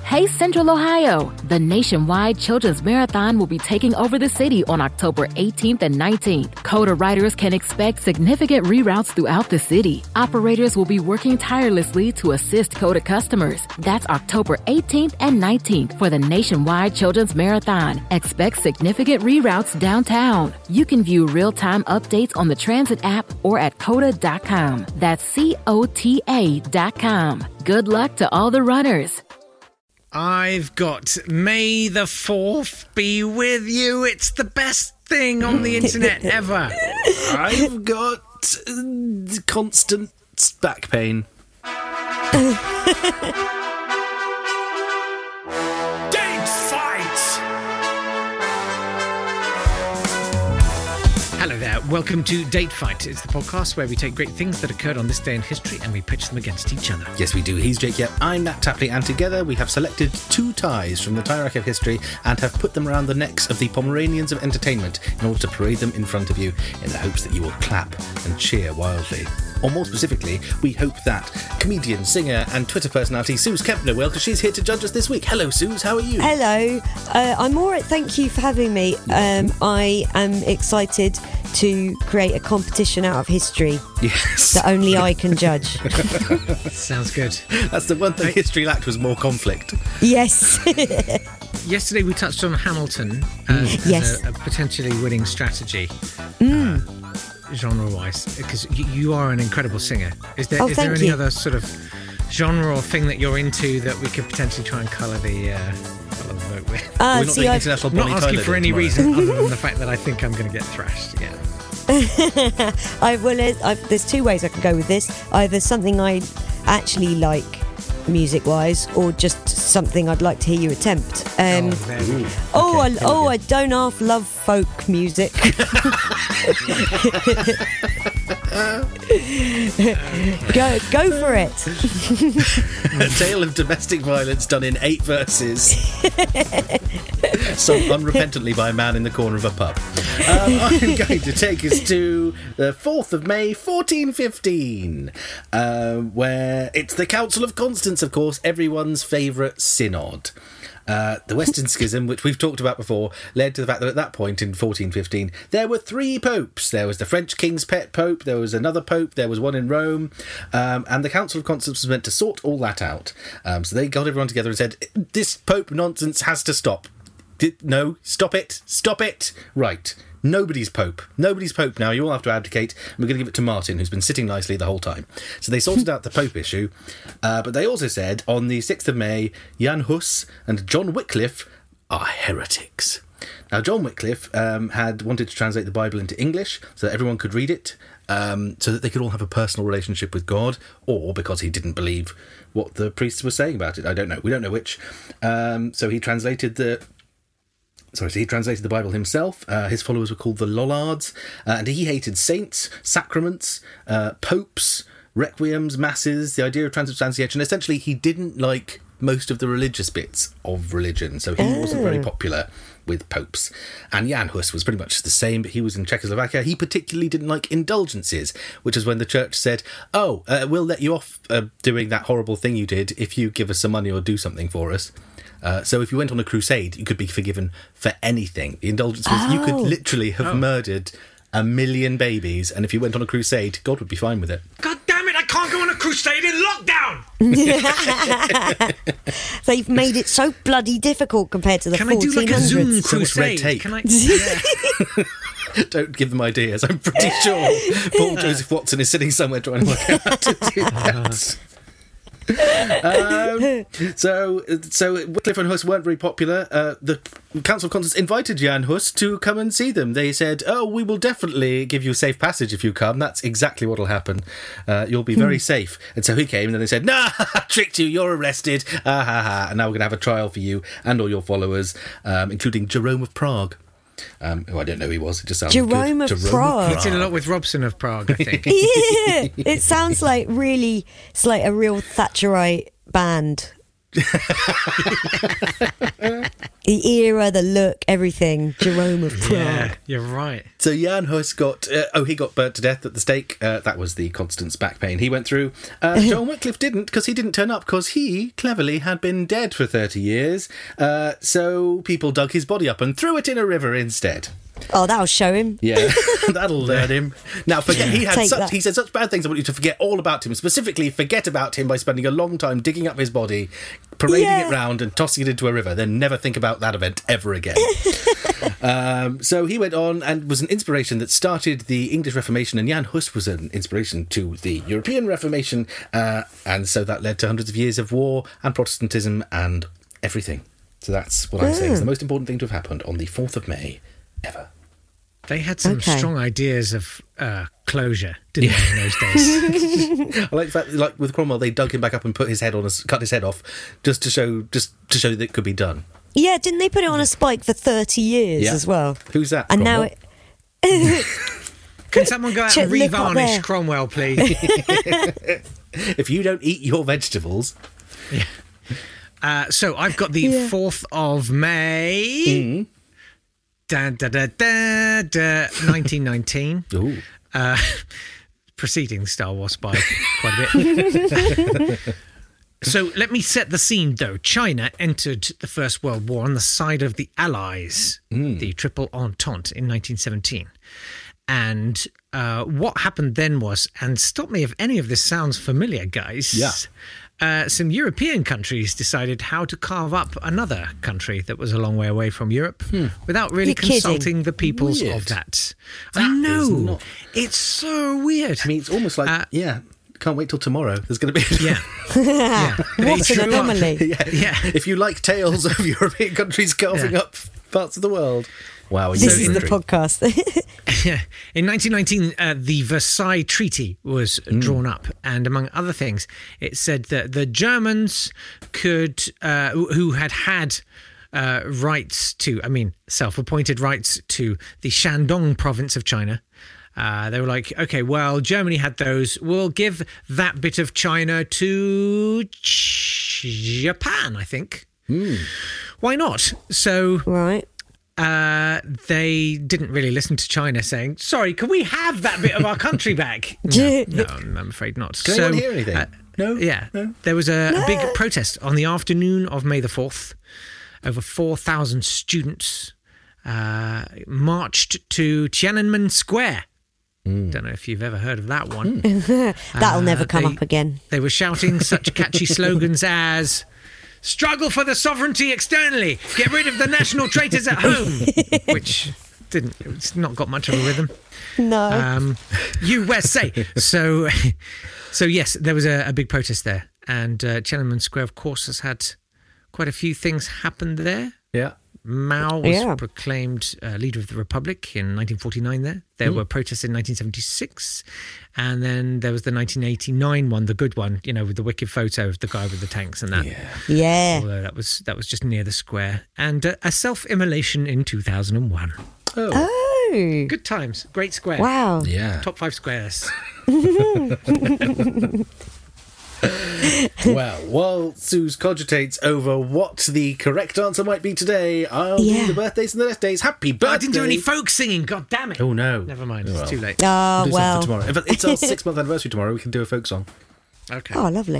Hey Central Ohio! The nationwide Children's Marathon will be taking over the city on October 18th and 19th. CODA riders can expect significant reroutes throughout the city. Operators will be working tirelessly to assist CODA customers. That's October 18th and 19th for the nationwide Children's Marathon. Expect significant reroutes downtown. You can view real-time updates on the Transit app or at COTA.com. That's COTA.com. Good luck to all the runners. I've got May the 4th be with you. It's the best thing on the internet ever. I've got constant back pain. Hello there, welcome to Date Fight. It's the podcast where we take great things that occurred on this day in history and we pitch them against each other. Yes, we do. He's Jake Yep, I'm Nat Tapley, and together we have selected 2 ties from the tie rack of history and have put them around the necks of the Pomeranians of entertainment in order to parade them in front of you in the hopes that you will clap and cheer wildly. Or more specifically, we hope that comedian, singer and Twitter personality Suze Kempner will, because she's here to judge us this week. Hello, Suze, how are you? Hello, I'm all right, thank you for having me. I am excited to create a competition out of history that only I can judge. Sounds good. That's the one thing history lacked, was more conflict. Yes. Yesterday we touched on Hamilton as a potentially winning strategy. Genre-wise, because you are an incredible singer. Is there any other sort of genre or thing that you're into that we could potentially try and colour the vote with? We're not doing international Bonnie not asking Tyler for any tomorrow. reason other than the fact that I think I'm going to get thrashed. Yeah. There's 2 ways I can go with this. Either something I actually like music-wise, or just something I'd like to hear you attempt. I don't half love folk music. Go for it. A tale of domestic violence done in 8 verses, sung unrepentantly by a man in the corner of a pub. I'm going to take us to the 4th of May 1415, where it's the Council of Constance, of course, everyone's favourite synod. The Western Schism, which we've talked about before, led to the fact that at that point in 1415 there were 3 popes. There was the French king's pet pope, there was another pope, there was one in Rome, and the Council of Constance was meant to sort all that out. So they got everyone together and said, this pope nonsense has to stop. No, stop it. Right. Nobody's pope now. You all have to abdicate, and we're going to give it to Martin, who's been sitting nicely the whole time. So they sorted out the pope issue, but they also said on the 6th of May, Jan Hus and John Wycliffe are heretics. Now, John Wycliffe had wanted to translate the Bible into English so that everyone could read it, so that they could all have a personal relationship with God, or because he didn't believe what the priests were saying about it. I don't know. We don't know which. So he translated the Bible himself. His followers were called the Lollards, and he hated saints, sacraments, popes, requiems, masses, the idea of transubstantiation. Essentially, he didn't like most of the religious bits of religion, so he wasn't very popular with popes. And Jan Hus was pretty much the same, but he was in Czechoslovakia. He particularly didn't like indulgences, which is when the church said, we'll let you off doing that horrible thing you did if you give us some money or do something for us. So if you went on a crusade, you could be forgiven for anything. The indulgence was you could literally have murdered 1 million babies, and if you went on a crusade, God would be fine with it. God damn it, I can't go on a crusade in lockdown! They've made it so bloody difficult compared to the 1400s. Can I do like a Zoom So much red crusade? tape. Don't give them ideas. I'm pretty sure Paul Joseph Watson is sitting somewhere trying to work out how to do that. So Wycliffe and Hus weren't very popular. The Council of Constance invited Jan Hus to come and see them. They said, we will definitely give you safe passage if you come. That's exactly what will happen. You'll be very safe. And so he came, and then they said, nah, tricked you, you're arrested. And now we're going to have a trial for you and all your followers, including Jerome of Prague. Who I don't know who he was. It just sounds Jerome good. of Prague. He did a lot with Robson of Prague, I think. Yeah, it sounds like it's like a real Thatcherite band. The era, the look, everything. Jerome of Prague. Yeah, you're right. So Jan Hus got burnt to death at the stake. That was the Constance back pain he went through. John Wycliffe didn't, because he didn't turn up, because he cleverly had been dead for 30 years. So people dug his body up and threw it in a river instead. Oh, that'll show him. Yeah, that'll learn him. Now, forget he said such bad things. I want you to forget all about him. Specifically, forget about him by spending a long time digging up his body, parading it round and tossing it into a river. Then never think about that event ever again. So he went on and was an inspiration that started the English Reformation, and Jan Hus was an inspiration to the European Reformation, and so that led to hundreds of years of war and Protestantism and everything. So that's what I'm saying is the most important thing to have happened on the 4th of May ever. They had some strong ideas of closure, didn't they, in those days? I like the fact that, like with Cromwell, they dug him back up and cut his head off, just to show that it could be done. Yeah, didn't they put it on a spike for 30 years as well? Who's that? And Cromwell? now Can someone go out and revarnish Cromwell, please? If you don't eat your vegetables. Yeah. So I've got the 4th of May. 1919. Ooh. Preceding Star Wars by quite a bit. So let me set the scene, though. China entered the First World War on the side of the Allies, the Triple Entente, in 1917. And what happened then was, and stop me if any of this sounds familiar, guys, some European countries decided how to carve up another country that was a long way away from Europe without really consulting the peoples of that. I know. It's so weird. I mean, it's almost like, can't wait till tomorrow. There's going to be... What an anomaly. If you like tales of European countries carving up parts of the world. Wow. This is the podcast. In 1919, the Versailles Treaty was drawn up, and among other things, it said that the Germans could, who had rights to, self-appointed rights to the Shandong province of China. They were like, okay, well, Germany had those. We'll give that bit of China to Japan, I think. Why not? So... Right. They didn't really listen to China saying, sorry, can we have that bit of our country back? No, I'm afraid not. Can anyone hear anything? No? Yeah. No? There was a big protest on the afternoon of May the 4th. Over 4,000 students marched to Tiananmen Square. Don't know if you've ever heard of that one. That'll never come up again. They were shouting such catchy slogans as... struggle for the sovereignty externally. Get rid of the national traitors at home. Which it's not got much of a rhythm. No. USA. So yes, there was a big protest there. And Tiananmen Square, of course, has had quite a few things happen there. Yeah. Mao was proclaimed leader of the Republic in 1949 there. There were protests in 1976. And then there was the 1989 one, the good one, with the wicked photo of the guy with the tanks and that. Yeah. Although that was just near the square. And a self-immolation in 2001. Oh. Good times. Great square. Wow. Yeah. Top 5 squares. Well, while Suze cogitates over what the correct answer might be today, I'll do the birthdays and the death days. Happy birthday! I didn't do any folk singing, god damn it. Oh no. Never mind, it's too late. Oh, well. Tomorrow. If it's our 6-month anniversary tomorrow, we can do a folk song. Okay. Oh, lovely.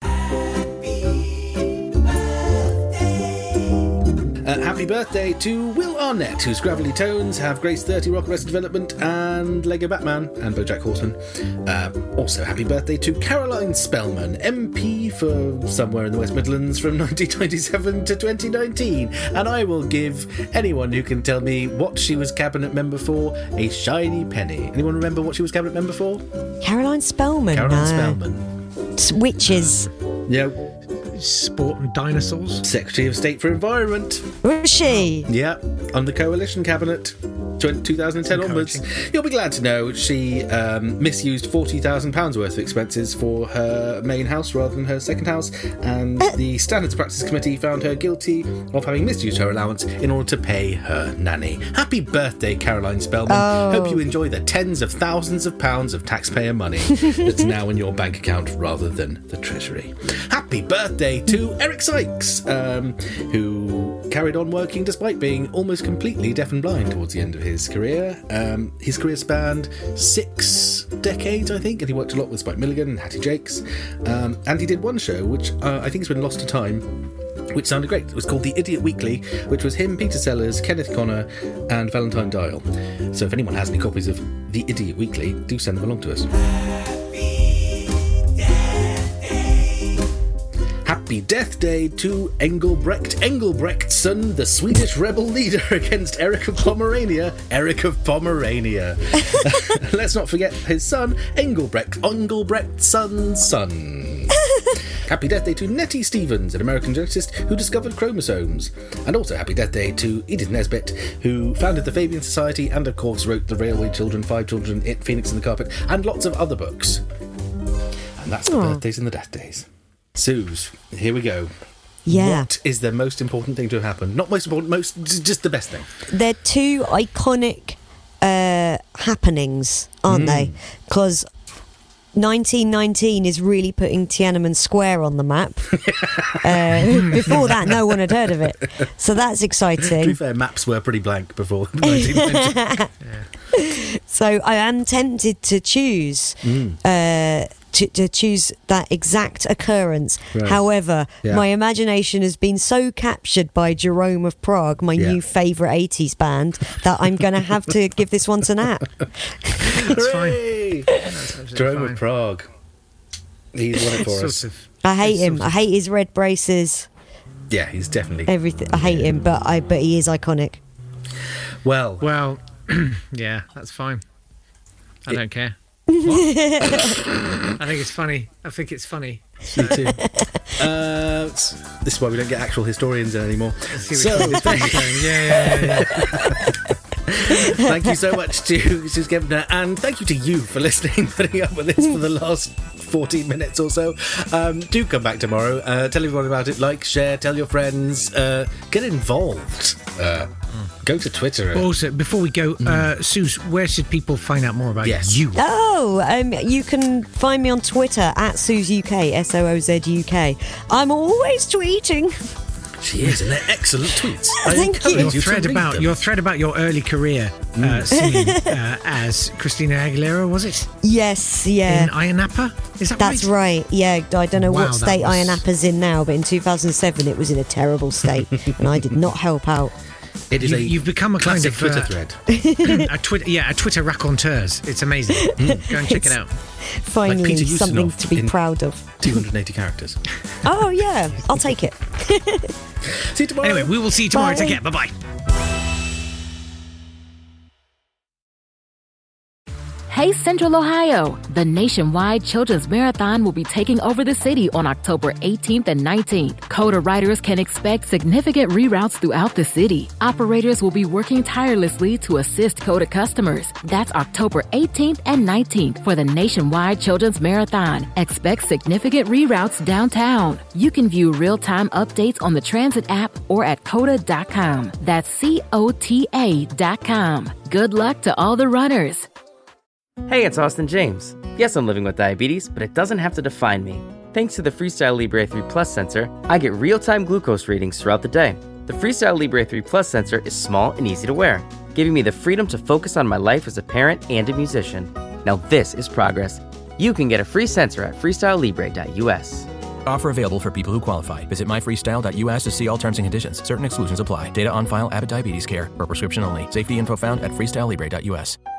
Happy birthday to Will Arnett, whose gravelly tones have graced 30 Rock Arrested Development and Lego Batman and BoJack Horseman. Also, happy birthday to Caroline Spellman, MP for somewhere in the West Midlands from 1997 to 2019. And I will give anyone who can tell me what she was cabinet member for a shiny penny. Anyone remember what she was cabinet member for? Caroline Spellman. Caroline Spellman. Witches. Yeah. Sport and dinosaurs. Secretary of State for Environment. Was she? Yeah. on the coalition cabinet 2010 onwards. You'll be glad to know she misused £40,000 worth of expenses for her main house rather than her second house, and the Standards Practice Committee found her guilty of having misused her allowance in order to pay her nanny. Happy birthday, Caroline Spellman. Hope you enjoy the tens of thousands of pounds of taxpayer money that's now in your bank account rather than the Treasury. Happy birthday to Eric Sykes, who carried on working despite being almost completely deaf and blind towards the end of his career. His career spanned 6 decades, I think, and he worked a lot with Spike Milligan and Hattie Jakes. And he did one show, which I think has been lost to time, which sounded great. It was called The Idiot Weekly, which was him, Peter Sellers, Kenneth Connor, and Valentine Dial. So if anyone has any copies of The Idiot Weekly, do send them along to us. Happy Death Day to Engelbrekt Engelbrektsson, the Swedish rebel leader against Eric of Pomerania. Let's not forget his son, Engelbrektson's son. Happy Death Day to Nettie Stevens, an American geneticist who discovered chromosomes. And also happy Death Day to Edith Nesbit, who founded the Fabian Society and, of course, wrote The Railway Children, 5 Children, It, Phoenix and the Carpet, and lots of other books. And that's the birthdays and the death days. Suze, here we go. Yeah. What is the most important thing to have happened? Not most important, just the best thing. They're 2 iconic happenings, aren't they? Because 1919 is really putting Tiananmen Square on the map. Before that, no one had heard of it. So that's exciting. To be fair, maps were pretty blank before 1919. So I am tempted to choose... To choose that exact occurrence. Right. However, my imagination has been so captured by Jerome of Prague, my new favourite 80s band, that I'm going to have to give this one to Nat. That's fine. Jerome of Prague. He's won it for us. I hate him. I hate his red braces. Yeah, he's definitely... everything. I hate him, but he is iconic. Well, yeah, that's fine. I don't care. I think it's funny. Me too. This is why we don't get actual historians in anymore. Thank you so much to Suze Kempner, and thank you to you for listening, putting up with this for the last 14 minutes or so. Do come back tomorrow. Tell everyone about it. Like, share, tell your friends. Get involved. Go to Twitter. Also, before we go, Suze, where should people find out more about you? You can find me on Twitter at SuzUK, SOOZUK. I'm always tweeting. She is, and they're excellent tweets. Thank you. Your thread about your early career singing as Christina Aguilera, was it? Yes, yeah. In Ayia Napa? Is that That's right, yeah. I don't know what state was... Ayia Napa's in now, but in 2007 it was in a terrible state, and I did not help out. It is you've become a kind of Twitter thread. a Twitter raconteurs. It's amazing. Go and check it out. Finally, like something to be proud of. 280 characters. Oh yeah, I'll take it. See you tomorrow. Anyway, we will see you tomorrow. Take care. Bye-bye. Hey Central Ohio! The nationwide Children's Marathon will be taking over the city on October 18th and 19th. CODA riders can expect significant reroutes throughout the city. Operators will be working tirelessly to assist CODA customers. That's October 18th and 19th for the nationwide Children's Marathon. Expect significant reroutes downtown. You can view real-time updates on the Transit app or at COTA.com. That's COTA.com. Good luck to all the runners. Hey, it's Austin James. Yes, I'm living with diabetes, but it doesn't have to define me. Thanks to the Freestyle Libre 3 Plus sensor, I get real-time glucose readings throughout the day. The Freestyle Libre 3 Plus sensor is small and easy to wear, giving me the freedom to focus on my life as a parent and a musician. Now this is progress. You can get a free sensor at freestylelibre.us. Offer available for people who qualify. Visit myfreestyle.us to see all terms and conditions. Certain exclusions apply. Data on file, Abbott Diabetes Care. For prescription only. Safety info found at freestylelibre.us.